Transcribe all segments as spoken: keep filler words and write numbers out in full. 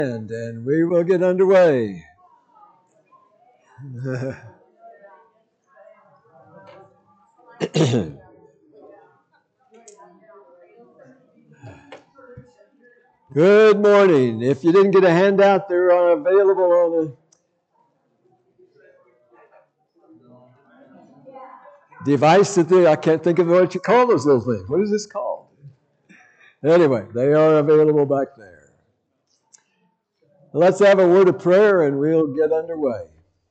And, and we will get underway. Good morning. If you didn't get a handout, they're available on a device that they, I can't think of what you call those little things. What is this called? Anyway, they are available back there. Let's have a word of prayer and we'll get underway.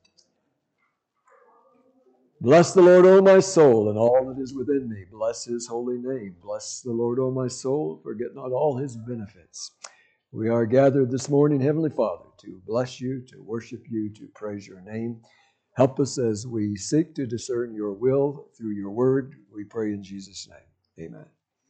Bless the Lord, O my soul, and all that is within me. Bless his holy name. Bless the Lord, O my soul, forget not all his benefits. We are gathered this morning, Heavenly Father, to bless you, to worship you, to praise your name. Help us as we seek to discern your will through your word. We pray in Jesus' name. Amen.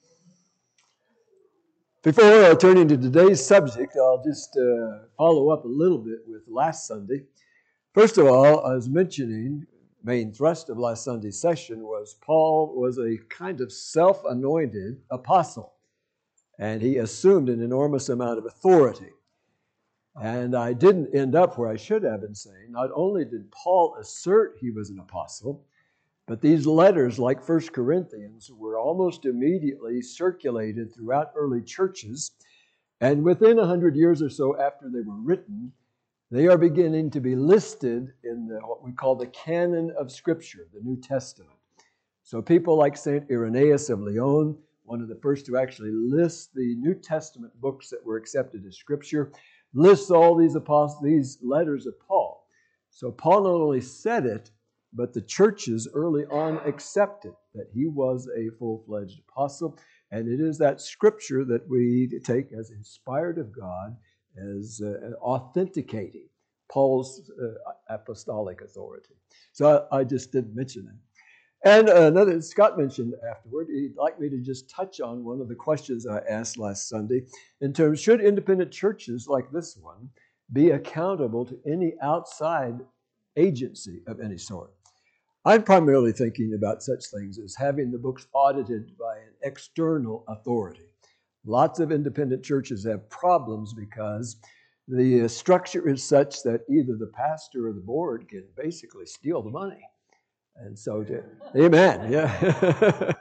Before turning to today's subject, I'll just uh, follow up a little bit with last Sunday. First of all, I was mentioning, main thrust of last Sunday's session was Paul was a kind of self-anointed apostle, and he assumed an enormous amount of authority. And I didn't end up where I should have been saying, not only did Paul assert he was an apostle, but these letters, like First Corinthians, were almost immediately circulated throughout early churches. And within a hundred years or so after they were written, they are beginning to be listed in the, what we call the canon of Scripture, the New Testament. So people like Saint Irenaeus of Lyon, one of the first to actually list the New Testament books that were accepted as Scripture, lists all these apostles, these letters of Paul. So Paul not only said it, but the churches early on accepted that he was a full-fledged apostle. And it is that Scripture that we take as inspired of God, as uh, authenticating Paul's uh, apostolic authority. So I, I just didn't mention that. And another, Scott mentioned afterward, he'd like me to just touch on one of the questions I asked last Sunday in terms, should independent churches like this one be accountable to any outside agency of any sort? I'm primarily thinking about such things as having the books audited by an external authority. Lots of independent churches have problems because the structure is such that either the pastor or the board can basically steal the money. And so, to, amen, yeah.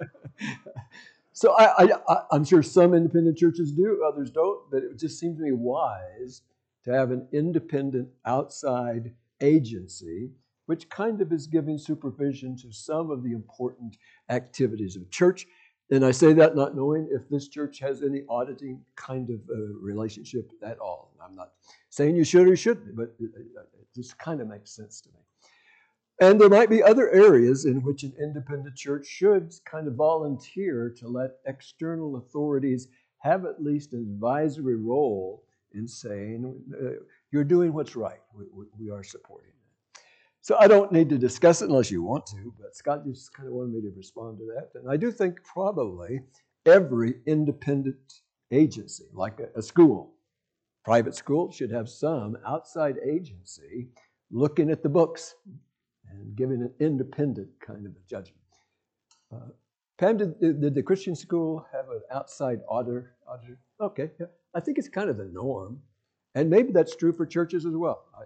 So I, I, I'm sure some independent churches do, others don't, but it just seems to me wise to have an independent outside agency which kind of is giving supervision to some of the important activities of church. And I say that not knowing if this church has any auditing kind of uh, relationship at all. I'm not saying you should or shouldn't, but it, it just kind of makes sense to me. And there might be other areas in which an independent church should kind of volunteer to let external authorities have at least an advisory role in saying, uh, you're doing what's right. We, we, we are supporting that. So I don't need to discuss it unless you want to, but Scott just kind of wanted me to respond to that. And I do think probably every independent agency, like a, a school, private school, should have some outside agency looking at the books and giving an independent kind of a judgment. Uh, Pam, did, did the Christian school have an outside auditor? auditor? Okay, yeah. I think it's kind of the norm. And maybe that's true for churches as well. I,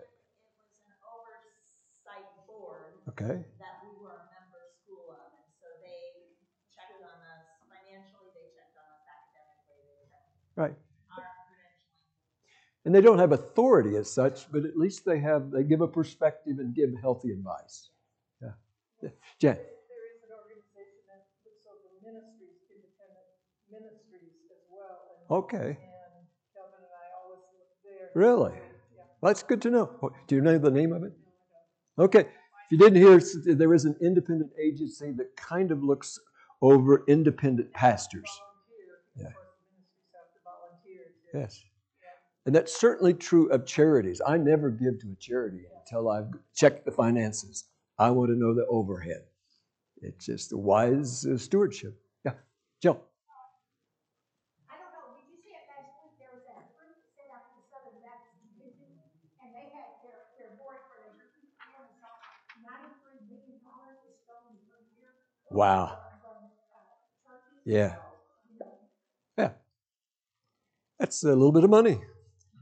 Okay. That we were a member school of, and so they checked on us financially, they checked on us academically, they checked right. our credentialing. And they don't have authority as such, but at least they have they give a perspective and give healthy advice. Yeah. yeah. Jen. There is an organization that looks over ministries, independent ministries as well. And, okay. And Kelvin and I always look there. Really? Yeah. Well, that's good to know. Do you know the name of it? Okay. If you didn't hear, there is an independent agency that kind of looks over independent pastors. Yeah. Of course, the ministries have to volunteer. To, yes. Yeah. And that's certainly true of charities. I never give to a charity until I've checked the finances. I want to know the overhead. It's just a wise uh, stewardship. Yeah. Jill. I don't know. Did you see it last week? There was a group that set up in the Southern Baptist Division, and they had their, their board for their ninety-three million dollars was stolen per year. Wow. From, uh, yeah. Yeah. That's a little bit of money.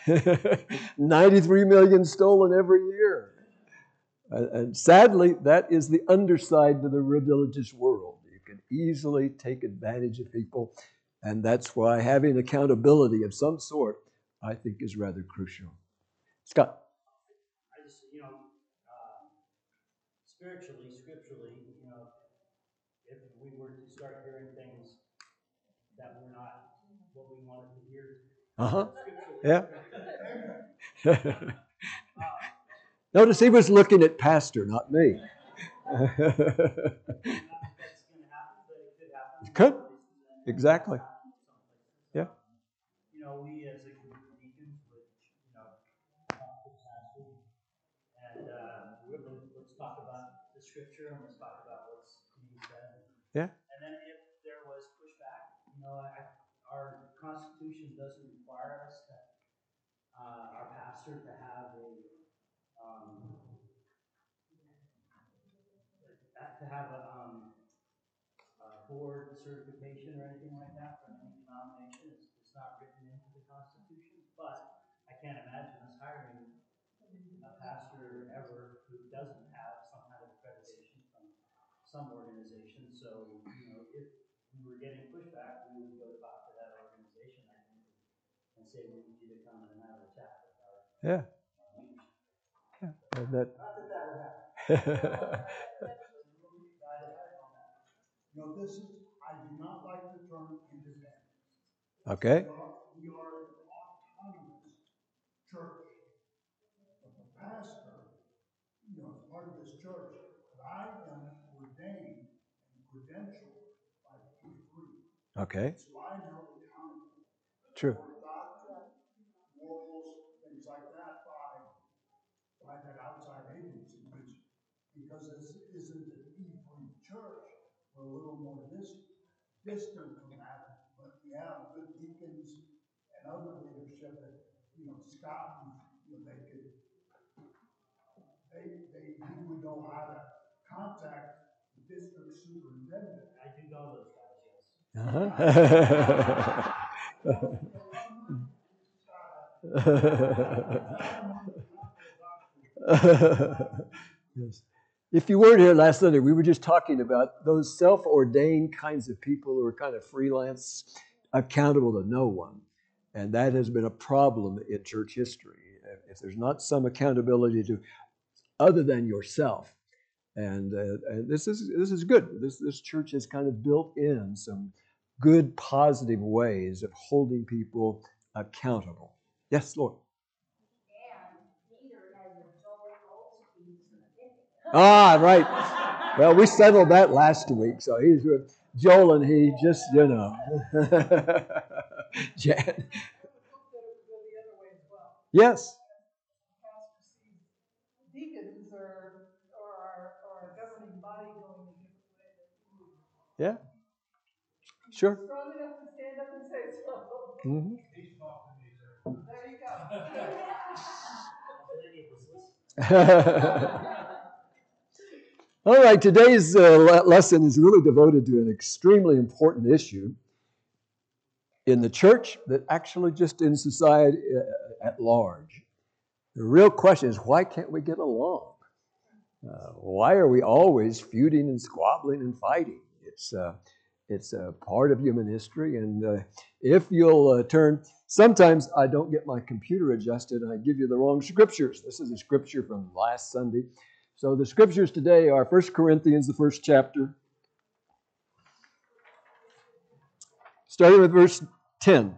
ninety-three million stolen every year. And, and sadly, that is the underside to the religious world. You can easily take advantage of people, and that's why having accountability of some sort, I think, is rather crucial. Scott? I just, you know, uh, spiritually, scripturally, you know, if we were to start hearing things that were not what we wanted to hear, Uh-huh. scripturally. Yeah. Notice he was looking at Pastor, not me. That's going to happen, but it could happen. It could. Exactly. Yeah. You know, we as a group of deacons would, you know, talk to the pastor and uh, let's talk about the scripture and let's talk about what's being said. Yeah. And then if there was pushback, you know, I, our Constitution doesn't require us to, uh, our pastor to have a um, to have a, um, a board certification or anything like that from any denomination. It's, it's not written into the Constitution, but I can't imagine us hiring a pastor ever who doesn't have some kind of accreditation from some organization. So, you know, if we were getting pushback, we would go talk to that organization, I think, and say we need you to come and have a chat with our Yeah. Yeah. And that. Not that that would happen. You know, this is, I do not like the term independent. Okay. We are, we are an autonomous church. But the pastor, you know, is part of this church, but I am ordained and credentialed by the P three. Okay. So I'm held accountable. True. For doctrine, morals, things like that by, by that outside agency, which, because this isn't an E three church, we're a little more dis- distant from that, but we have good deacons and other leadership that, you know, Scott, you know, they could, they, they, he would know how to contact the district superintendent. I do know those guys, Uh-huh. Yes. If you weren't here last Sunday, we were just talking about those self-ordained kinds of people who are kind of freelance, accountable to no one. And that has been a problem in church history. If there's not some accountability to other than yourself. And, uh, and this is this is good. This this church has kind of built in some good, positive ways of holding people accountable. Yes, Lord. Ah, right. Well, we settled that last week, so he's with Joel, and he just, you know. Jan. Yes. Deacons are, or our, or our governing body going a different way. Yeah. Sure. Strong enough to stand up and say so. Mm-hmm. There you go. All right, today's uh, lesson is really devoted to an extremely important issue in the church, but actually just in society uh, at large. The real question is, why can't we get along? Uh, why are we always feuding and squabbling and fighting? It's uh, it's a part of human history, and uh, if you'll uh, turn, sometimes I don't get my computer adjusted and I give you the wrong scriptures. This is a scripture from last Sunday. So the scriptures today are First Corinthians, the first chapter, starting with verse ten.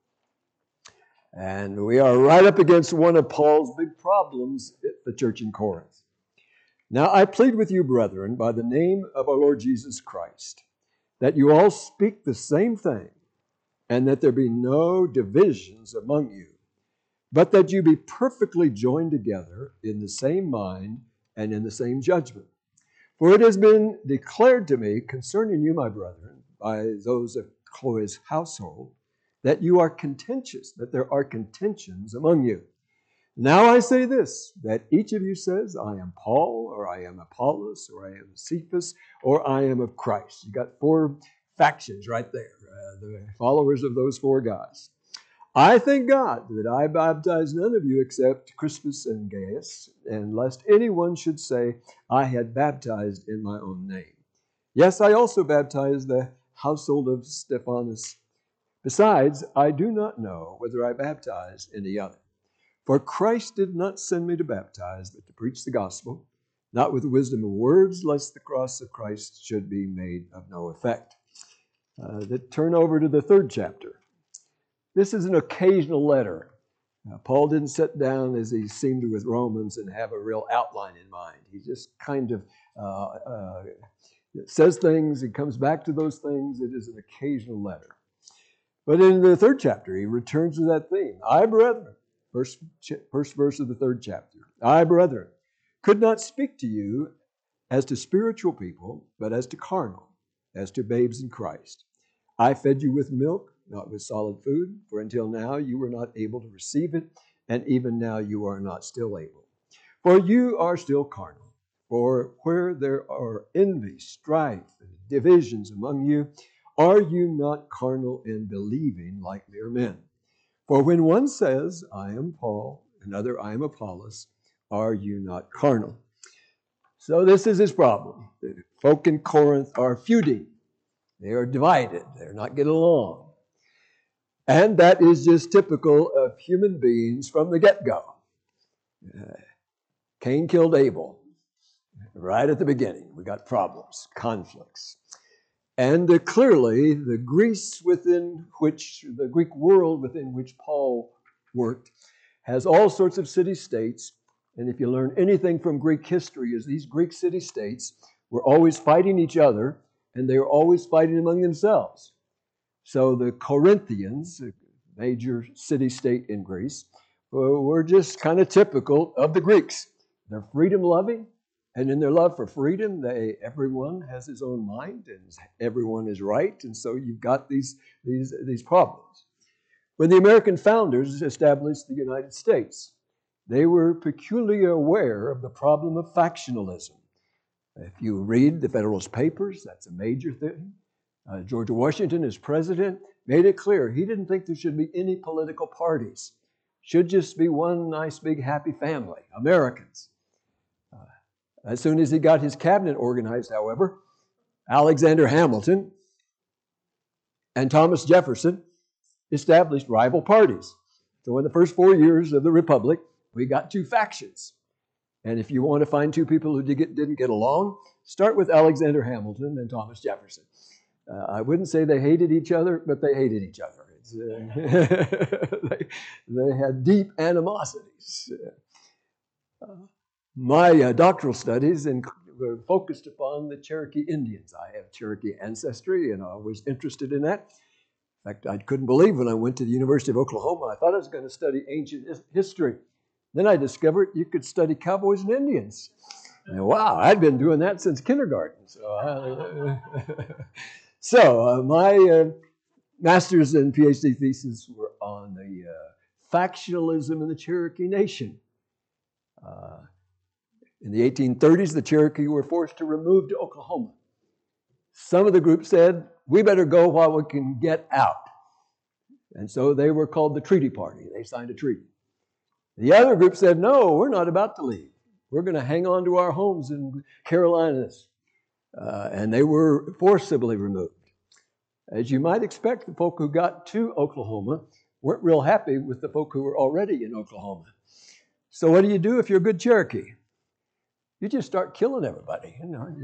And we are right up against one of Paul's big problems at the church in Corinth. Now I plead with you, brethren, by the name of our Lord Jesus Christ, that you all speak the same thing, and that there be no divisions among you, but that you be perfectly joined together in the same mind and in the same judgment. For it has been declared to me concerning you, my brethren, by those of Chloe's household, that you are contentious, that there are contentions among you. Now I say this, that each of you says, I am Paul, or I am Apollos, or I am Cephas, or I am of Christ. You got four factions right there, uh, the followers of those four guys. I thank God that I baptized none of you except Crispus and Gaius, and lest anyone should say I had baptized in my own name. Yes, I also baptized the household of Stephanus. Besides, I do not know whether I baptized any other. For Christ did not send me to baptize, but to preach the gospel, not with the wisdom of words, lest the cross of Christ should be made of no effect. Uh, that turn over to the third chapter. This is an occasional letter. Uh, Paul didn't sit down as he seemed to with Romans and have a real outline in mind. He just kind of uh, uh, says things, he comes back to those things. It is an occasional letter. But in the third chapter, he returns to that theme. I, brethren, first, first verse of the third chapter. I, brethren, could not speak to you as to spiritual people, but as to carnal, as to babes in Christ. I fed you with milk, not with solid food, for until now you were not able to receive it, and even now you are not still able. For you are still carnal. For where there are envy, strife, and divisions among you, are you not carnal in believing like mere men? For when one says, I am Paul, another, I am Apollos, are you not carnal? So this is his problem. The folk in Corinth are feuding. They are divided. They're not getting along. And that is just typical of human beings from the get-go. Uh, Cain killed Abel. Right at the beginning, we got problems, conflicts. And uh, clearly, the Greece within which, the Greek world within which Paul worked, has all sorts of city-states. And if you learn anything from Greek history, is these Greek city-states were always fighting each other, and they were always fighting among themselves. So the Corinthians, a major city-state in Greece, were just kind of typical of the Greeks. They're freedom-loving, and in their love for freedom, they everyone has his own mind, and everyone is right, and so you've got these, these, these problems. When the American founders established the United States, they were peculiarly aware of the problem of factionalism. If you read the Federalist Papers, that's a major thing. Uh, George Washington, as president, made it clear he didn't think there should be any political parties. Should just be one nice, big, happy family, Americans. Uh, as soon as he got his cabinet organized, however, Alexander Hamilton and Thomas Jefferson established rival parties. So in the first four years of the Republic, we got two factions. And if you want to find two people who didn't get along, start with Alexander Hamilton and Thomas Jefferson. Uh, I wouldn't say they hated each other, but they hated each other. It's, uh, they, they had deep animosities. Uh, my uh, doctoral studies in, were focused upon the Cherokee Indians. I have Cherokee ancestry, and I was interested in that. In fact, I couldn't believe when I went to the University of Oklahoma, I thought I was going to study ancient history. Then I discovered you could study cowboys and Indians. And wow, I'd been doing that since kindergarten. So, uh, so uh, my uh, master's and PhD thesis were on the uh, factionalism in the Cherokee Nation. Uh, in the eighteen thirties, the Cherokee were forced to remove to Oklahoma. Some of the group said, we better go while we can get out. And so they were called the Treaty Party. They signed a treaty. The other group said, no, we're not about to leave. We're going to hang on to our homes in Carolinas. Uh, and they were forcibly removed. As you might expect, the folk who got to Oklahoma weren't real happy with the folk who were already in Oklahoma. So what do you do if you're a good Cherokee? You just start killing everybody. You know.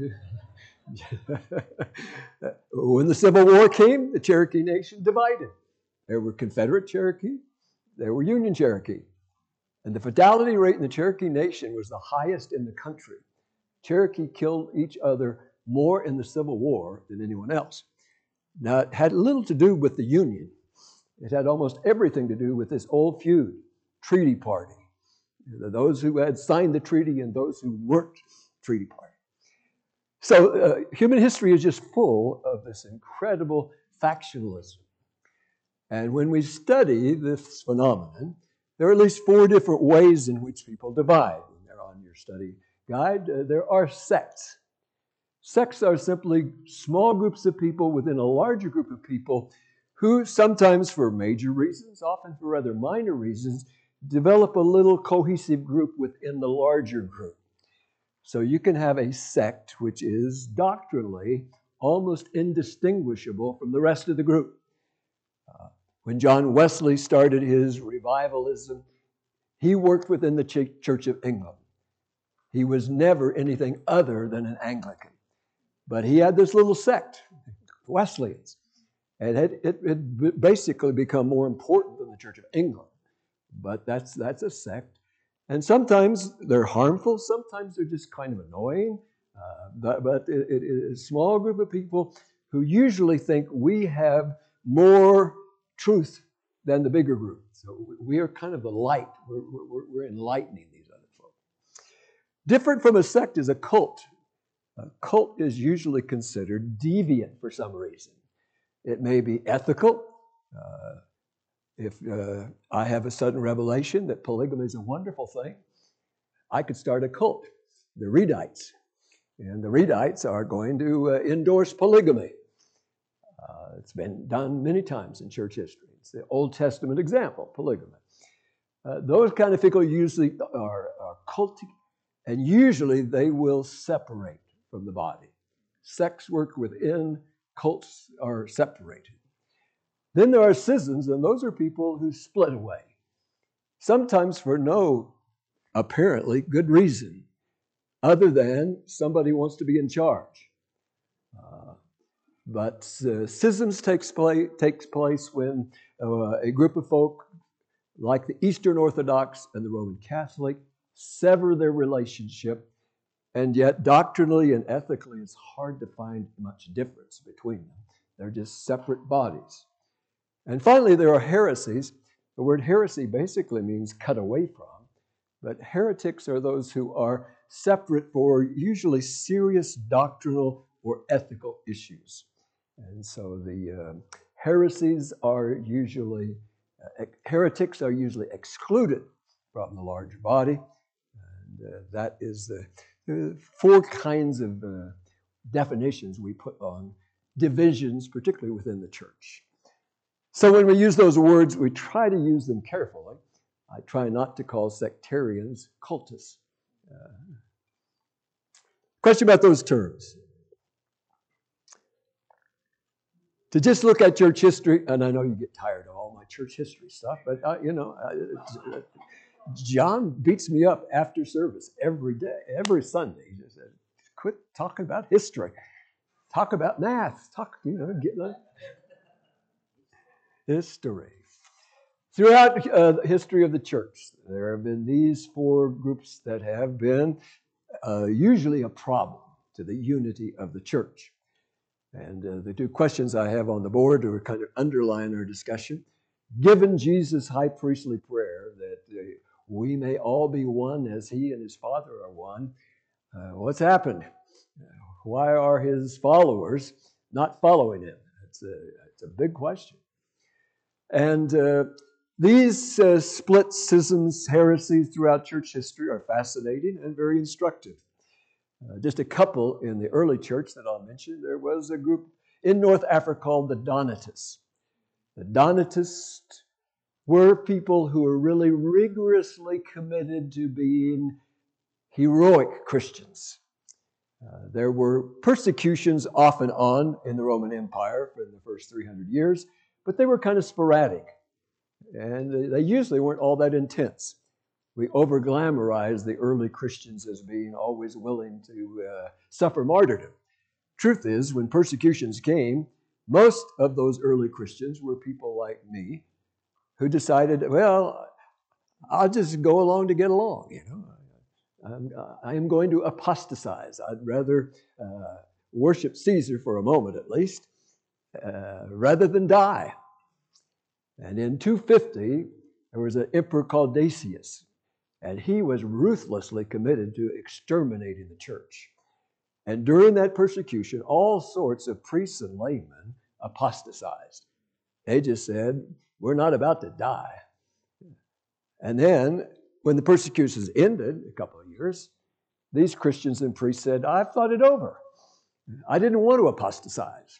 When the Civil War came, the Cherokee Nation divided. There were Confederate Cherokee, there were Union Cherokee. And the fatality rate in the Cherokee Nation was the highest in the country. Cherokee killed each other more in the Civil War than anyone else. Now, it had little to do with the Union. It had almost everything to do with this old feud, Treaty Party. Those who had signed the treaty and those who weren't Treaty Party. So uh, human history is just full of this incredible factionalism. And when we study this phenomenon, there are at least four different ways in which people divide. And they're on your study guide. Uh, there are sects. Sects are simply small groups of people within a larger group of people who sometimes for major reasons, often for rather minor reasons, develop a little cohesive group within the larger group. So you can have a sect which is doctrinally almost indistinguishable from the rest of the group. Uh, when John Wesley started his revivalism, he worked within the Ch- Church of England. He was never anything other than an Anglican. But he had this little sect, Wesleyans. And it had basically become more important than the Church of England. But that's that's a sect. And sometimes they're harmful. Sometimes they're just kind of annoying. Uh, but but it, it is a small group of people who usually think we have more truth than the bigger group. So we are kind of the light. We're, we're, we're enlightening these other folks. Different from a sect is a cult. A cult is usually considered deviant for some reason. It may be ethical. Uh, if uh, I have a sudden revelation that polygamy is a wonderful thing, I could start a cult, the Redites. And the Redites are going to uh, endorse polygamy. Uh, it's been done many times in church history. It's the Old Testament example, polygamy. Uh, those kind of people usually are, are cultic, and usually they will separate from the body. Sects work within, cults are separated. Then there are schisms, and those are people who split away, sometimes for no apparently good reason, other than somebody wants to be in charge. Uh, but uh, schisms takes place, takes place when uh, a group of folk, like the Eastern Orthodox and the Roman Catholic, sever their relationship. And yet, doctrinally and ethically, it's hard to find much difference between them. They're just separate bodies. And finally, there are heresies. The word heresy basically means cut away from. But heretics are those who are separate for usually serious doctrinal or ethical issues. And so the uh, heresies are usually, uh, heretics are usually excluded from the larger body. And uh, that is the uh, four kinds of uh, definitions we put on divisions, particularly within the church. So when we use those words, we try to use them carefully. I try not to call sectarians cultists. Uh, question about those terms. To just look at church history, and I know you get tired of all my church history stuff, but uh, you know, uh, John beats me up after service every day, every Sunday. He just said, quit talking about history. Talk about math. Talk, you know, get the history. Throughout uh, the history of the church, there have been these four groups that have been uh, usually a problem to the unity of the church. And uh, the two questions I have on the board are kind of underline our discussion. Given Jesus' high priestly prayer that uh, we may all be one as he and his Father are one, uh, what's happened? Why are his followers not following him? It's a, it's a big question. And uh, these uh, split schisms, heresies throughout church history are fascinating and very instructive. Uh, just a couple in the early church that I'll mention. There was a group in North Africa called the Donatists. The Donatists were people who were really rigorously committed to being heroic Christians. Uh, there were persecutions off and on in the Roman Empire for the first three hundred years, but they were kind of sporadic. And they usually weren't all that intense. We over-glamorize the early Christians as being always willing to uh, suffer martyrdom. Truth is, when persecutions came, most of those early Christians were people like me who decided, well, I'll just go along to get along, you know. I'm, I am going to apostatize. I'd rather uh, worship Caesar for a moment at least, uh, rather than die. And in two fifty, there was an emperor called Decius, and he was ruthlessly committed to exterminating the church. And during that persecution, all sorts of priests and laymen apostatized. They just said, we're not about to die. And then, when the persecutions ended, a couple of years, these Christians and priests said, I've thought it over. I didn't want to apostatize.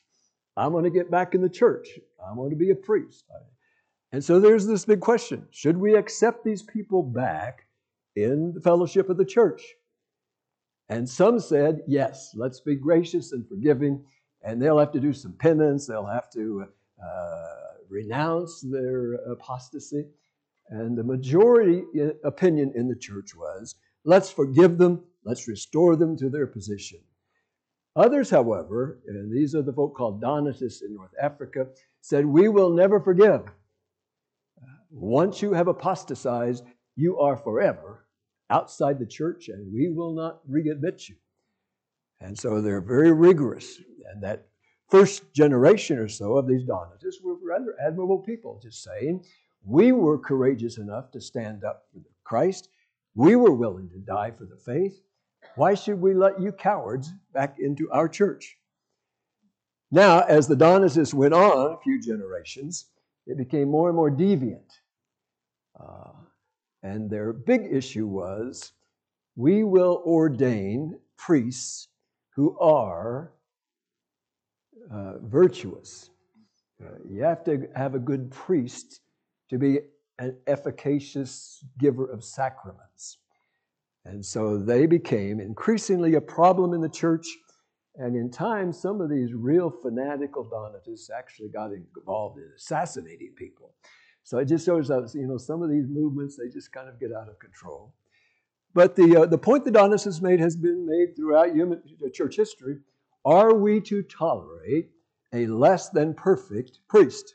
I'm going to get back in the church. I'm going to be a priest. And so there's this big question. Should we accept these people back in the fellowship of the church? And some said, yes, let's be gracious and forgiving. And they'll have to do some penance. They'll have to uh, renounce their apostasy. And the majority opinion in the church was, let's forgive them. Let's restore them to their position. Others, however, and these are the folk called Donatists in North Africa, said, we will never forgive. Once you have apostatized, you are forever outside the church, and we will not readmit you. And so they're very rigorous. And that first generation or so of these Donatists were rather admirable people, just saying, we were courageous enough to stand up for Christ. We were willing to die for the faith. Why should we let you cowards back into our church? Now, as the Donatists went on a few generations, it became more and more deviant. Uh, and their big issue was, we will ordain priests who are uh, virtuous. Uh, you have to have a good priest to be an efficacious giver of sacraments. And so they became increasingly a problem in the church. And in time, some of these real fanatical Donatists actually got involved in assassinating people. So it just shows us, you know, some of these movements, they just kind of get out of control. But the uh, the point the Donatists made has been made throughout human church history. Are we to tolerate a less than perfect priest?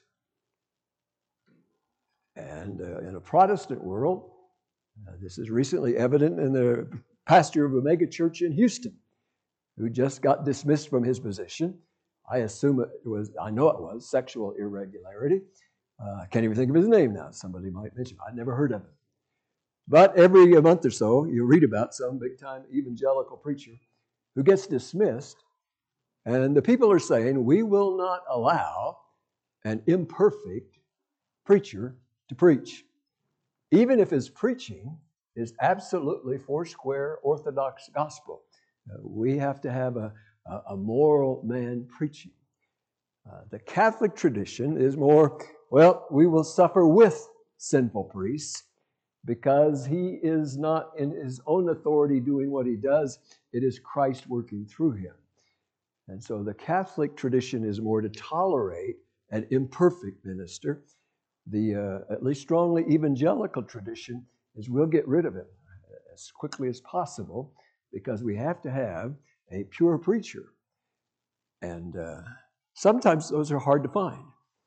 And uh, in a Protestant world, uh, this is recently evident in the pastor of a mega church in Houston, who just got dismissed from his position. I assume it was, I know it was, sexual irregularity. Uh, I can't even think of his name now. Somebody might mention it. I'd never heard of him. But every month or so, you read about some big-time evangelical preacher who gets dismissed, and the people are saying, we will not allow an imperfect preacher to preach, even if his preaching is absolutely foursquare Orthodox gospel. Uh, we have to have a, a, a moral man preaching. Uh, the Catholic tradition is more, well, we will suffer with sinful priests because he is not in his own authority doing what he does. It is Christ working through him. And so the Catholic tradition is more to tolerate an imperfect minister. The uh, at least strongly evangelical tradition is we'll get rid of him as quickly as possible because we have to have a pure preacher. And uh, sometimes those are hard to find.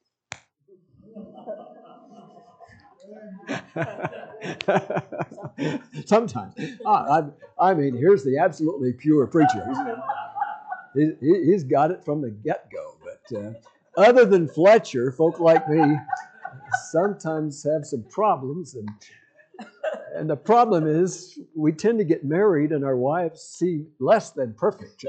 Sometimes. Ah, I, I mean, here's the absolutely pure preacher. He's, he, he's got it from the get-go. But uh, other than Fletcher, folk like me sometimes have some problems. And, and the problem is we tend to get married and our wives seem less than perfect.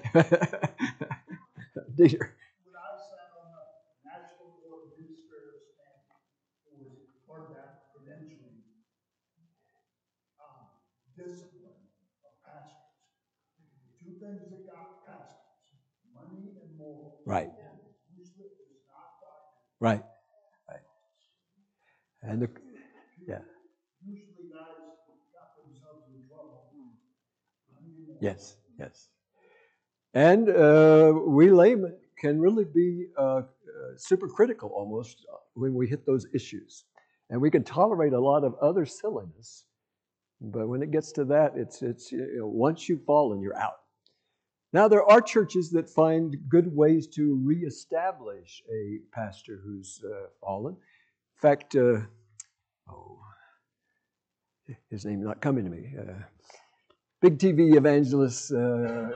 Dear. When I sat on the National Board of Administrators and it was part of that credentialing, um, discipline of pastors. The two things that got pastors, money and morals. Right. Usually is not doctrine. Right. Right. And the, yeah. Usually guys got themselves in trouble. Money and morals. Yes. Yes. And uh, we laymen can really be uh, uh, super critical almost when we hit those issues. And we can tolerate a lot of other silliness. But when it gets to that, it's, it's you know, once you've fallen, you're out. Now, there are churches that find good ways to reestablish a pastor who's uh, fallen. In fact, uh, oh, his name's not coming to me. Uh, big T V evangelist. Uh,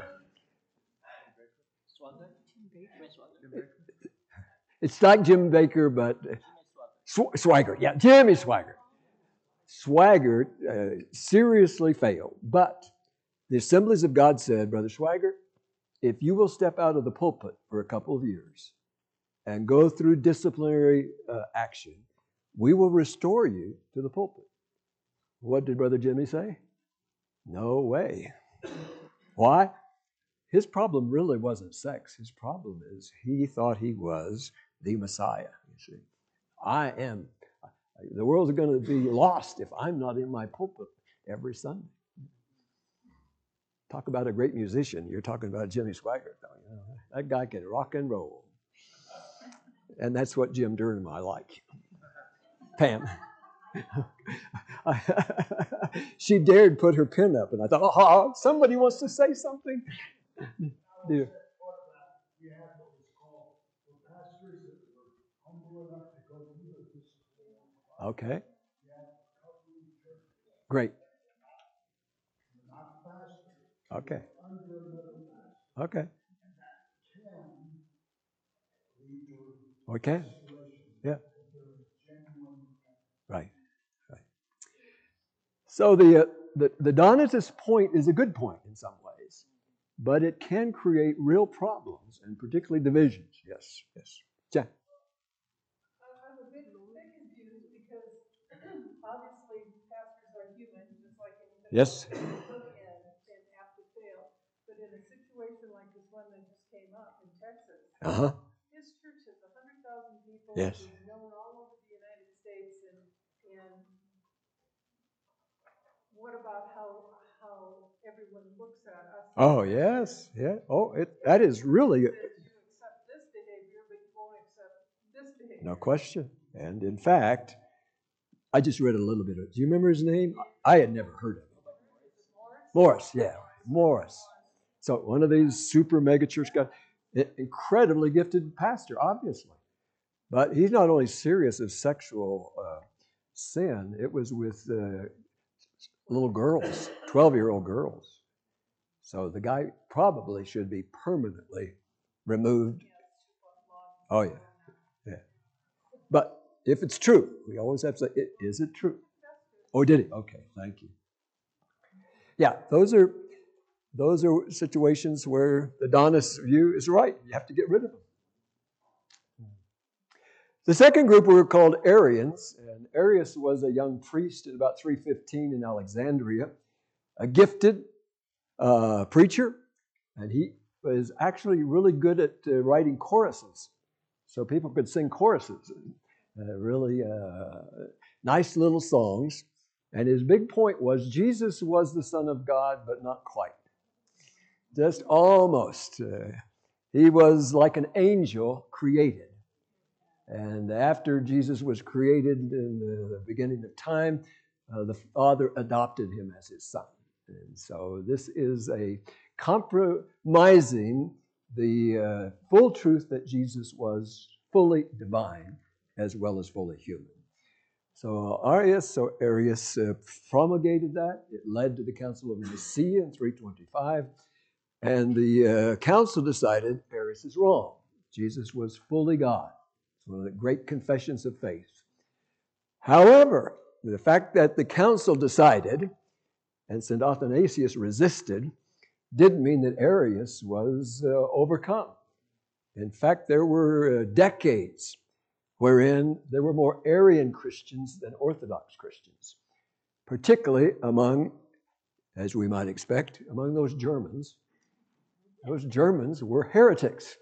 It's like Jim Baker, but Sw- Swaggart. Yeah, Jimmy Swaggart. Swaggart uh, seriously failed. But the Assemblies of God said, Brother Swaggart, if you will step out of the pulpit for a couple of years and go through disciplinary uh, action, we will restore you to the pulpit. What did Brother Jimmy say? No way. Why? his problem really wasn't sex. His problem is he thought he was the Messiah, you see. I am. The world's going to be lost if I'm not in my pulpit every Sunday. Talk about a great musician. You're talking about Jimmy Swaggart. You know, that guy can rock and roll. And that's what Jim Durham I like. Pam. She dared put her pen up, and I thought, oh, somebody wants to say something. Dear. We had what was called the pastors that were humble enough to go through the discipline. Okay. We had recovery churches. Great. Not pastors. Okay. Under another pastor. Okay. And that can lead to Okay. restoration. Yeah. If there is genuine. Right. Right. So the, uh, the the Donatist point is a good point in some ways, but it can create real problems and particularly divisions. Yes. Yes. Jack. I'm a bit, bit confused because obviously pastors are human, just like anything. Yes. And, and apt to fail. But in a situation like this one that just came up in Texas, Uh huh. his church has one hundred thousand people. Yes. He's known all over the United States. And, and what about how how everyone looks at us? Oh yes. Yeah. Oh, it that is really You accept this behavior, but you won't accept this behavior. no question. And in fact, I just read a little bit of it. Do you remember his name? I had never heard of him. Morris, yeah, Morris. So one of these super mega church guys, incredibly gifted pastor, obviously. But he's not only serious as sexual uh, sin, it was with uh, little girls, twelve-year-old girls. So the guy probably should be permanently removed. Oh, yeah, yeah. But if it's true, we always have to say, is it true? Oh, did he? Okay, thank you. Yeah, those are those are situations where the Donist view is right. You have to get rid of them. The second group were called Arians, and Arius was a young priest in about three fifteen in Alexandria, a gifted uh, preacher, and he was actually really good at uh, writing choruses, so people could sing choruses, uh, really uh, nice little songs. And his big point was Jesus was the Son of God, but not quite. Just almost. Uh, he was like an angel created. And after Jesus was created in the beginning of time, uh, the Father adopted him as his son. And so this is a compromising the uh, full truth that Jesus was fully divine as well as fully human. So Arius, or Arius uh, promulgated that. It led to the Council of Nicaea in three twenty-five. And the uh, council decided Arius is wrong. Jesus was fully God. It's one of the great confessions of faith. However, the fact that the council decided and Saint Athanasius resisted didn't mean that Arius was uh, overcome. In fact, there were uh, decades wherein there were more Arian Christians than Orthodox Christians, particularly among, as we might expect, among those Germans. Those Germans were heretics.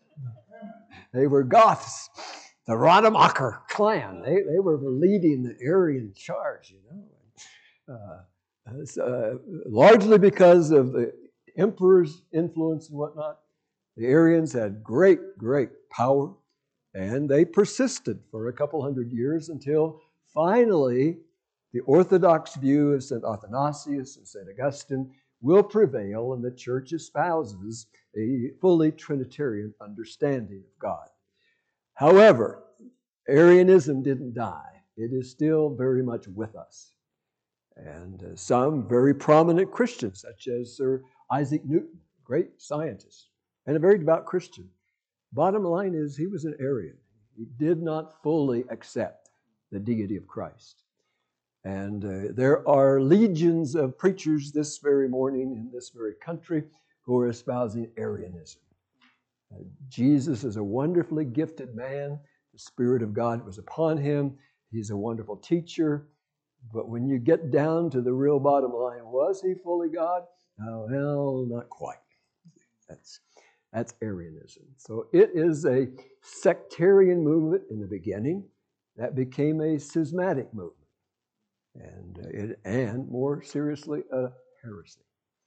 They were Goths, the Rademacher clan. They, they were leading the Arian charge, you know. Uh, uh, largely because of the emperor's influence and whatnot, the Arians had great, great power. And they persisted for a couple hundred years until finally the Orthodox view of Saint Athanasius and Saint Augustine will prevail, and the Church espouses a fully Trinitarian understanding of God. However, Arianism didn't die. It is still very much with us. And uh, some very prominent Christians, such as Sir Isaac Newton, great scientist, and a very devout Christian. Bottom line is, he was an Arian. He did not fully accept the deity of Christ. And uh, there are legions of preachers this very morning in this very country who are espousing Arianism. Uh, Jesus is a wonderfully gifted man. The Spirit of God was upon him. He's a wonderful teacher. But when you get down to the real bottom line, was he fully God? Oh, well, not quite. That's, that's Arianism. So it is a sectarian movement in the beginning that became a schismatic movement. And, uh, it, and more seriously, a heresy.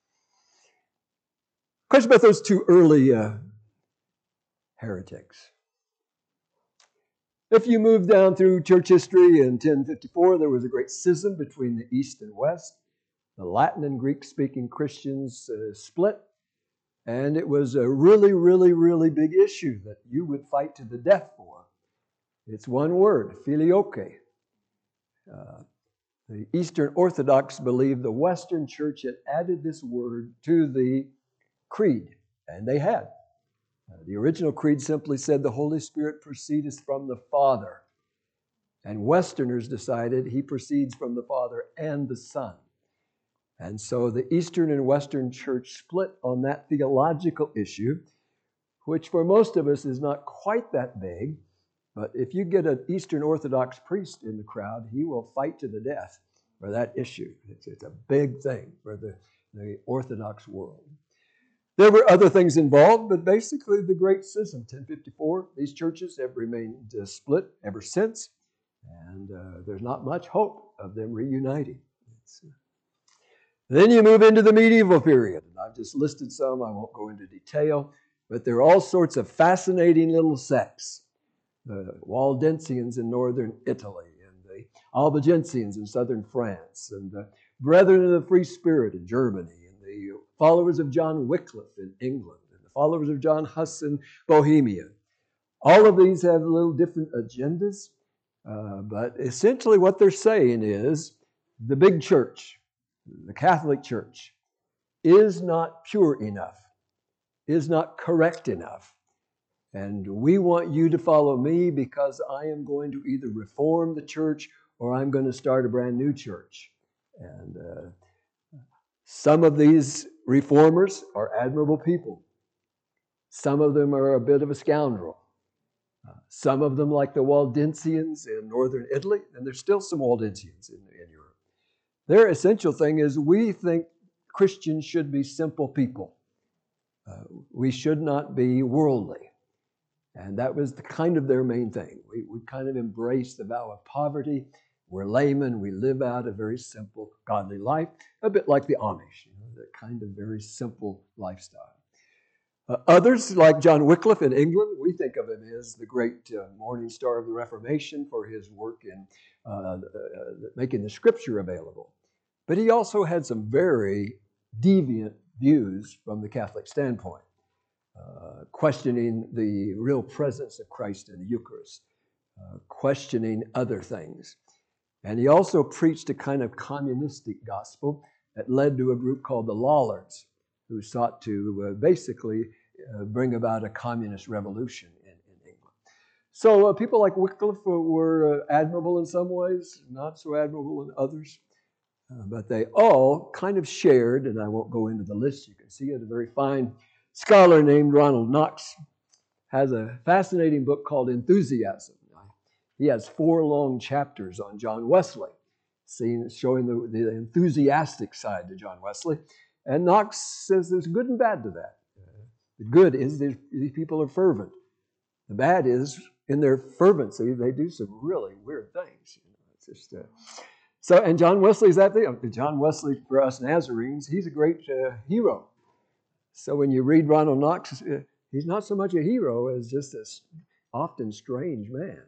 Question about those two early uh, heretics. If you move down through church history in ten fifty-four, there was a great schism between the East and West. The Latin and Greek-speaking Christians uh, split, and it was a really, really, really big issue that you would fight to the death for. It's one word, filioque. Uh, the Eastern Orthodox believed the Western Church had added this word to the creed, and they had. Uh, the original creed simply said the Holy Spirit proceedeth from the Father. And Westerners decided he proceeds from the Father and the Son. And so the Eastern and Western Church split on that theological issue, which for most of us is not quite that big. But if you get an Eastern Orthodox priest in the crowd, he will fight to the death for that issue. It's, it's a big thing for the, the Orthodox world. There were other things involved, but basically the Great Schism, ten fifty-four, these churches have remained uh, split ever since, and uh, there's not much hope of them reuniting. Uh... Then you move into the medieval period, and I've just listed some, I won't go into detail, but there are all sorts of fascinating little sects. The Waldensians in northern Italy, and the Albigensians in southern France, and the Brethren of the Free Spirit in Germany, the followers of John Wycliffe in England, and the followers of John Huss in Bohemia. All of these have a little different agendas, uh, but essentially what they're saying is the big church, the Catholic Church, is not pure enough, is not correct enough. And we want you to follow me because I am going to either reform the church or I'm going to start a brand new church. And uh, some of these reformers are admirable people. Some of them are a bit of a scoundrel. Uh, some of them, like the Waldensians in northern Italy, and there's still some Waldensians in, in Europe. Their essential thing is we think Christians should be simple people. Uh, we should not be worldly. And that was the kind of their main thing. We, we kind of embrace the vow of poverty. We're laymen. We live out a very simple, godly life, a bit like the Amish, you know, that kind of very simple lifestyle. Uh, others, like John Wycliffe in England, we think of him as the great uh, morning star of the Reformation for his work in uh, uh, making the Scripture available. But he also had some very deviant views from the Catholic standpoint, uh, questioning the real presence of Christ in the Eucharist, uh, questioning other things. And he also preached a kind of communistic gospel that led to a group called the Lollards, who sought to uh, basically uh, bring about a communist revolution in, in England. So uh, people like Wycliffe were uh, admirable in some ways, not so admirable in others. Uh, but they all kind of shared, and I won't go into the list, you can see it, a very fine scholar named Ronald Knox has a fascinating book called Enthusiasm. He has four long chapters on John Wesley, seeing, showing the, the enthusiastic side to John Wesley. And Knox says there's good and bad to that. Uh, the good is these people are fervent. The bad is, in their fervency, they do some really weird things. You know, it's just, uh, so, and John Wesley's that thing. John Wesley, for us Nazarenes, he's a great uh, hero. So when you read Ronald Knox, uh, he's not so much a hero as just this often strange man.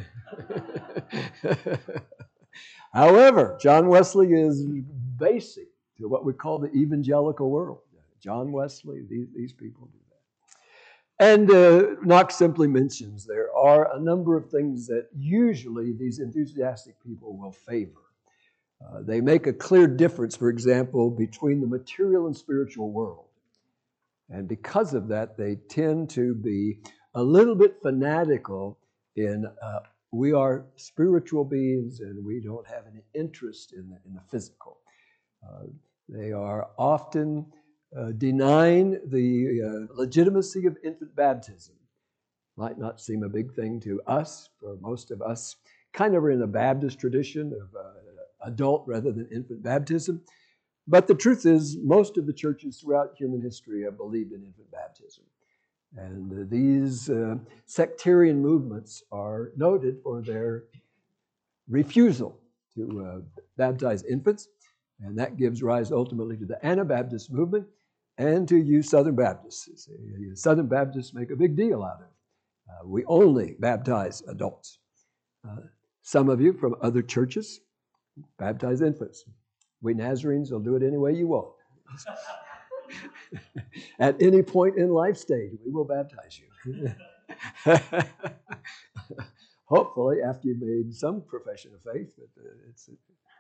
However, John Wesley is basic to what we call the evangelical world. John Wesley, these, these people do that. And uh, Knox simply mentions there are a number of things that usually these enthusiastic people will favor. Uh, they make a clear difference, for example, between the material and spiritual world. And because of that, they tend to be a little bit fanatical in uh, we are spiritual beings and we don't have any interest in the, in the physical. Uh, they are often uh, denying the uh, legitimacy of infant baptism. Might not seem a big thing to us, for most of us kind of are in the Baptist tradition of uh, adult rather than infant baptism. But the truth is, most of the churches throughout human history have believed in infant baptism. And uh, these uh, sectarian movements are noted for their refusal to uh, baptize infants. And that gives rise ultimately to the Anabaptist movement and to you Southern Baptists. You Southern Baptists make a big deal out of it. Uh, we only baptize adults. Uh, some of you from other churches baptize infants. We Nazarenes will do it any way you want. At any point in life stage, we will baptize you. Hopefully, after you've made some profession of faith. But uh, it's,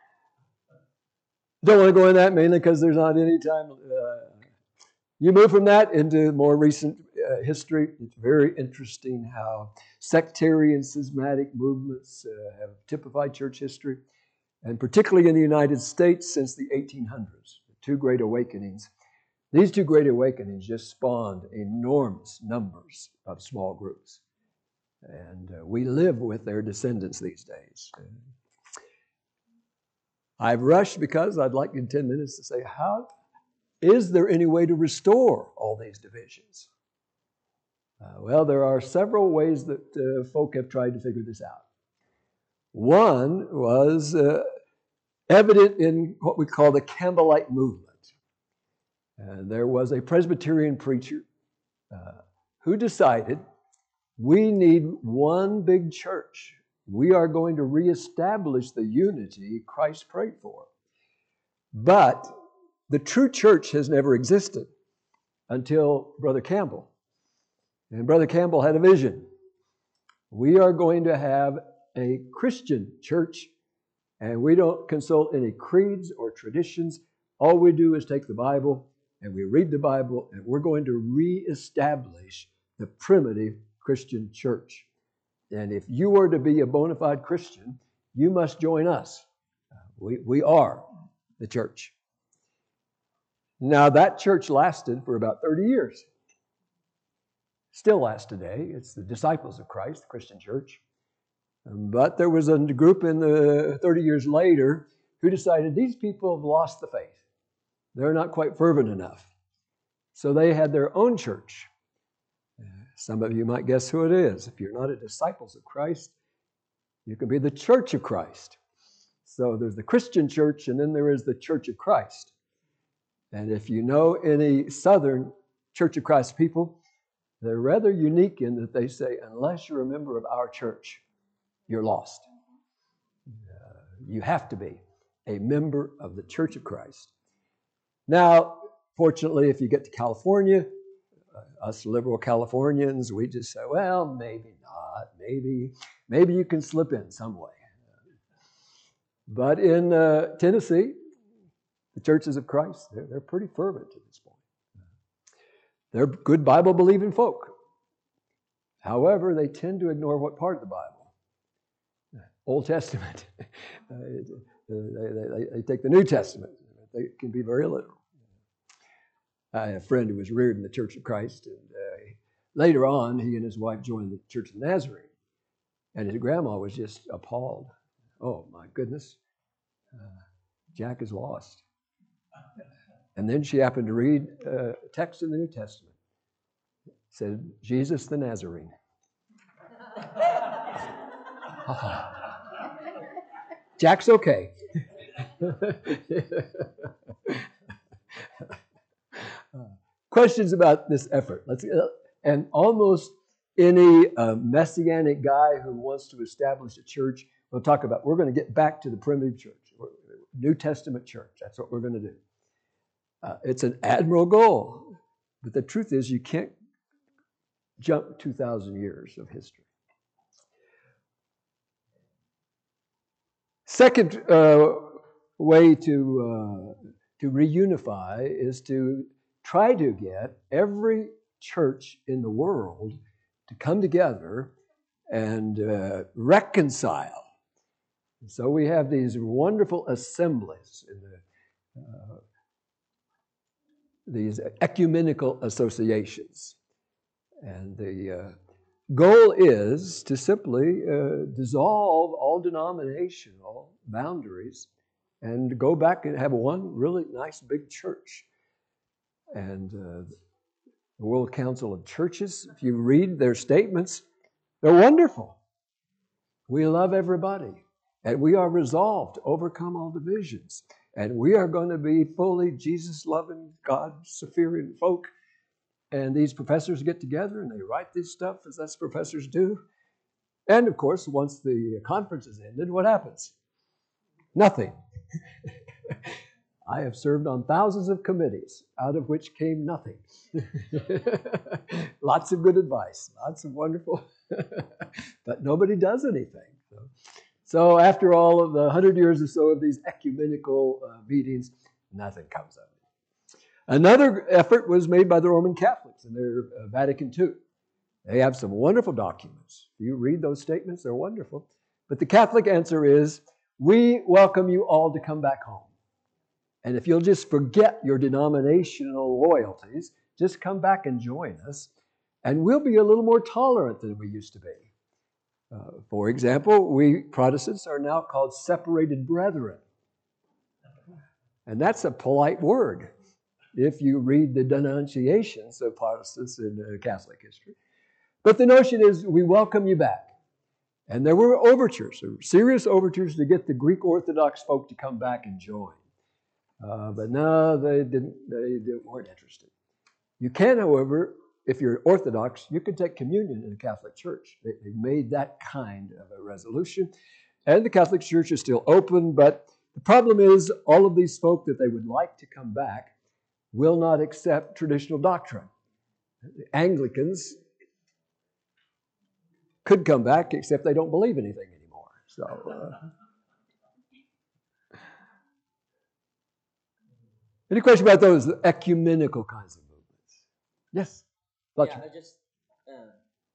don't want to go in that mainly because there's not any time. Uh, you move from that into more recent uh, history. It's very interesting how sectarian, schismatic movements uh, have typified church history, and particularly in the United States since the eighteen hundreds, the two great awakenings. These two great awakenings just spawned enormous numbers of small groups. And uh, we live with their descendants these days. I've rushed because I'd like in ten minutes to say, how is there any way to restore all these divisions? Uh, well, there are several ways that uh, folk have tried to figure this out. One was uh, evident in what we call the Campbellite movement. And there was a Presbyterian preacher uh, who decided we need one big church. We are going to reestablish the unity Christ prayed for. But the true church has never existed until Brother Campbell. And Brother Campbell had a vision. We are going to have a Christian church, and we don't consult any creeds or traditions. All we do is take the Bible and we read the Bible, and we're going to reestablish the primitive Christian church. And if you are to be a bona fide Christian, you must join us. We, we are the church. Now, that church lasted for about thirty years. Still lasts today. It's the Disciples of Christ, the Christian church. But there was a group in the thirty years later who decided these people have lost the faith. They're not quite fervent enough. So they had their own church. Some of you might guess who it is. If you're not a Disciples of Christ, you can be the Church of Christ. So there's the Christian church, and then there is the Church of Christ. And if you know any Southern Church of Christ people, they're rather unique in that they say, unless you're a member of our church, you're lost. Uh, you have to be a member of the Church of Christ. Now, fortunately, if you get to California, uh, us liberal Californians, we just say, well, maybe not. Maybe, maybe you can slip in some way. But in uh, Tennessee, the churches of Christ, they're, they're pretty fervent at this point. They're good Bible-believing folk. However, they tend to ignore what part of the Bible? Old Testament. uh, they, they, they take the New Testament. They can be very literal. I had a friend who was reared in the Church of Christ, and uh, later on, he and his wife joined the Church of the Nazarene. And his grandma was just appalled. Oh, my goodness. Uh, Jack is lost. And then she happened to read uh, a text in the New Testament. It said, Jesus the Nazarene. Jack's okay. Questions about this effort. Let's uh, and almost any uh, messianic guy who wants to establish a church, we'll talk about, we're going to get back to the primitive church, New Testament church. That's what we're going to do. Uh, it's an admirable goal, but the truth is you can't jump two thousand years of history. Second uh, way to uh, to reunify is to try to get every church in the world to come together and uh, reconcile. So we have these wonderful assemblies in the uh, these ecumenical associations. And the uh, goal is to simply uh, dissolve all denominational boundaries and go back and have one really nice big church. And uh, the World Council of Churches, if you read their statements, they're wonderful. We love everybody, and we are resolved to overcome all divisions. And we are going to be fully Jesus-loving, God-fearing folk. And these professors get together and they write this stuff as us professors do. And of course, once the conference is ended, what happens? Nothing. I have served on thousands of committees, out of which came nothing. Lots of good advice, lots of wonderful, but nobody does anything. So, so after all of the hundred years or so of these ecumenical uh, meetings, nothing comes of it. Another effort was made by the Roman Catholics in their uh, Vatican Two. They have some wonderful documents. You read those statements, they're wonderful. But the Catholic answer is, we welcome you all to come back home. And if you'll just forget your denominational loyalties, just come back and join us, and we'll be a little more tolerant than we used to be. Uh, for example, we Protestants are now called separated brethren. And that's a polite word if you read the denunciations of Protestants in uh, Catholic history. But the notion is, we welcome you back. And there were overtures, there were serious overtures to get the Greek Orthodox folk to come back and join. Uh, but no, they didn't. They, they weren't interested. You can, however, if you're Orthodox, you can take communion in a Catholic church. They, they made that kind of a resolution. And the Catholic Church is still open, but the problem is all of these folk that they would like to come back will not accept traditional doctrine. The Anglicans could come back, except they don't believe anything anymore. So, uh, any question about those ecumenical kinds of movements? Yes? Yeah, I just uh,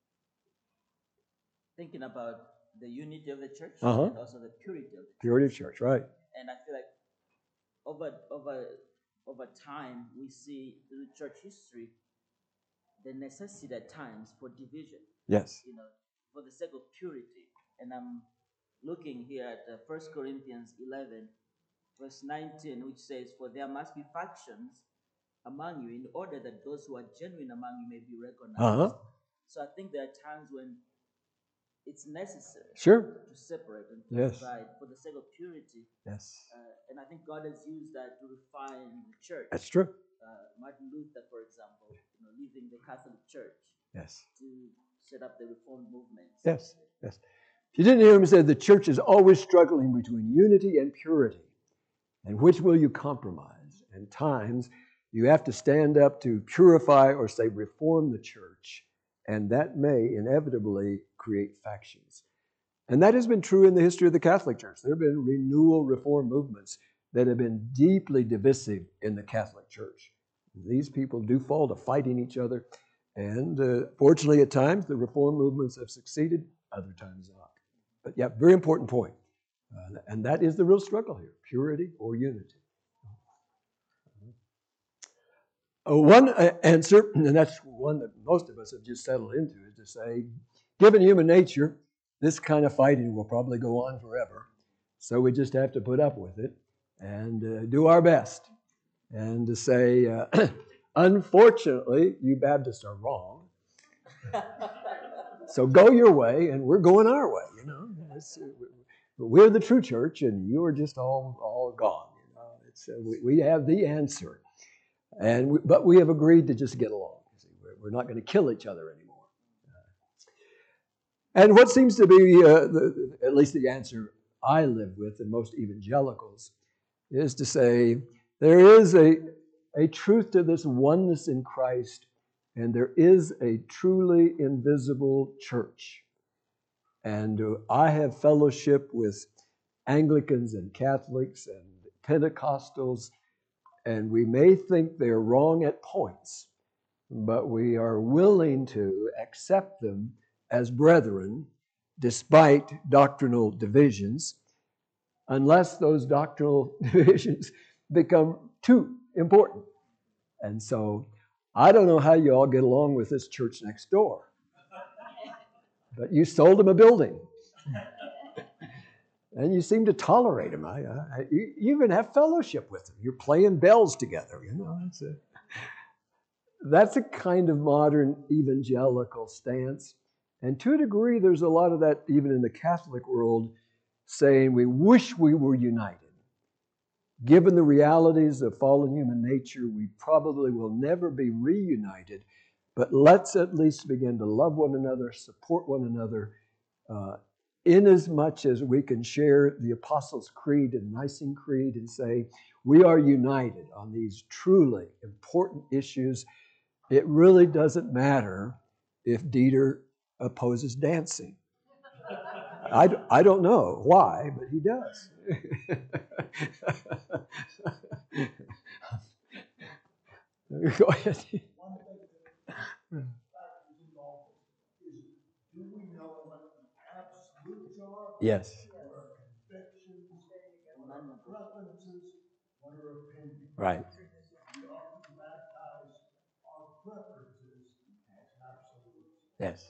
thinking about the unity of the church uh-huh. and also the purity of the church. Purity of church, right. And I feel like over over over time we see through church history the necessity at times for division. Yes. You know, for the sake of purity. And I'm looking here at uh, First Corinthians eleven, verse nineteen, which says, "For there must be factions among you, in order that those who are genuine among you may be recognized." Uh-huh. So I think there are times when it's necessary sure. to separate and to yes. divide for the sake of purity. Yes. Uh, and I think God has used that to refine the church. That's true. Uh, Martin Luther, for example, you know, leaving the Catholic Church yes. to set up the Reformed movement. Yes, yes. If you didn't hear him say, the church is always struggling between unity and purity. And which will you compromise? And times you have to stand up to purify or say reform the church. And that may inevitably create factions. And that has been true in the history of the Catholic Church. There have been renewal reform movements that have been deeply divisive in the Catholic Church. These people do fall to fighting each other. And uh, fortunately, at times, the reform movements have succeeded, other times not. But yeah, very important point. Uh, and that is the real struggle here, purity or unity. Uh, one uh, answer, and that's one that most of us have just settled into, is to say, given human nature, this kind of fighting will probably go on forever. So we just have to put up with it and uh, do our best. And to say, uh, unfortunately, you Baptists are wrong. So go your way, and we're going our way. You know, it's, we're the true church, and you are just all all gone. You know, it's uh, we, we have the answer, and we, but we have agreed to just get along. See, we're, we're not going to kill each other anymore. And what seems to be, uh, the, at least the answer I live with, and most evangelicals, is to say there is a a truth to this oneness in Christ. And there is a truly invisible church. And uh, I have fellowship with Anglicans and Catholics and Pentecostals, and we may think they're wrong at points, but we are willing to accept them as brethren despite doctrinal divisions, unless those doctrinal divisions become too important. And so I don't know how you all get along with this church next door, but you sold them a building. And you seem to tolerate them. I, I, you even have fellowship with them. You're playing bells together. You know, that's a, that's a kind of modern evangelical stance. And to a degree, there's a lot of that even in the Catholic world, saying we wish we were united. Given the realities of fallen human nature, we probably will never be reunited, but let's at least begin to love one another, support one another, uh, in as much as we can share the Apostles' Creed and Nicene Creed and say, we are united on these truly important issues. It really doesn't matter if Dieter opposes dancing. I, I don't know why, but he does. Go ahead. One thing that factors into all this is, do we know what the absolutes are? Yes. What are convictions? What are preferences? What are opinions? Right. We often baptize our preferences as absolutes. Yes.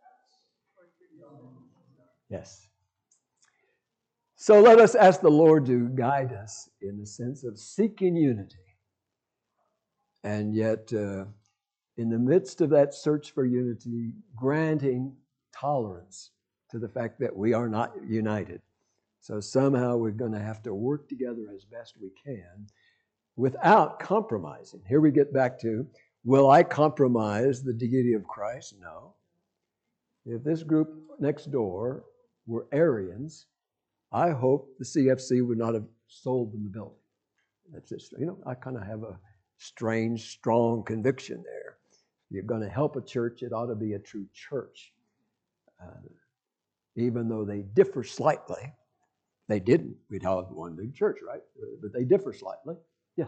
Yes. So let us ask the Lord to guide us in the sense of seeking unity. And yet, uh, in the midst of that search for unity, granting tolerance to the fact that we are not united. So somehow we're going to have to work together as best we can without compromising. Here we get back to, will I compromise the deity of Christ? No. If this group next door were Arians, I hope the C F C would not have sold them the building. That's just, you know, I kind of have a strange, strong conviction there. You're going to help a church, it ought to be a true church. Uh, even though they differ slightly, they didn't. We'd have one big church, right? But they differ slightly. Yeah.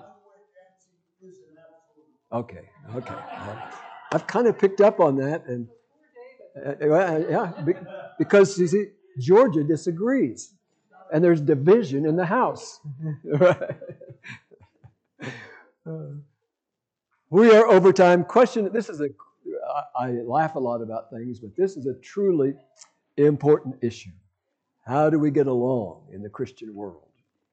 Okay, okay. Uh, I've kind of picked up on that, and uh, yeah, because you see, Georgia disagrees, and there's division in the house. Right. Uh, we are over time. Question. This is a. I, I laugh a lot about things, but this is a truly important issue. How do we get along in the Christian world?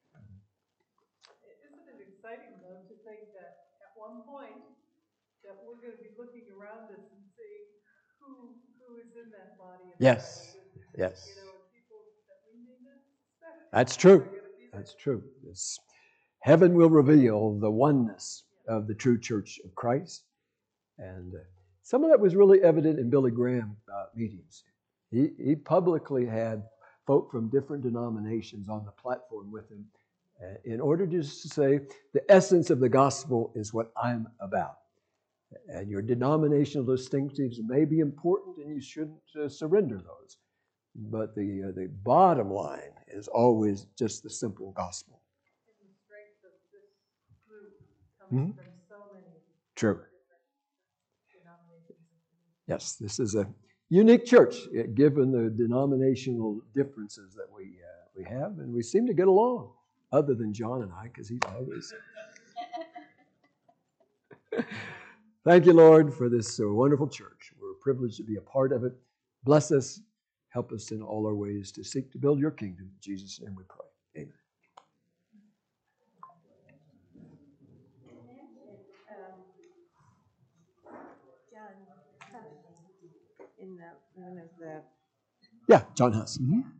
Isn't it exciting, though, to think that at one point that we're going to be looking around us and seeing who who is in that body of Yes, Christ. yes. You know, and people that we may not suspect. That's true. are gonna be there. That's true. It's, heaven will reveal the oneness of the true church of Christ. And uh, some of that was really evident in Billy Graham uh, meetings. He, he publicly had folk from different denominations on the platform with him uh, in order just to say, the essence of the gospel is what I'm about. And your denominational distinctives may be important and you shouldn't uh, surrender those. But the uh, the bottom line is always just the simple gospel. And the strength of this group comes Mhm. from so many True. denominations. Yes, this is a unique church, uh, given the denominational differences that we uh, we have, and we seem to get along, other than John and I, because he's always. Thank you, Lord, for this uh, wonderful church. We're privileged to be a part of it. Bless us, help us in all our ways to seek to build your kingdom. In Jesus' name we pray. Amen. John, in the, one of the Yeah, John Huss. Mm-hmm.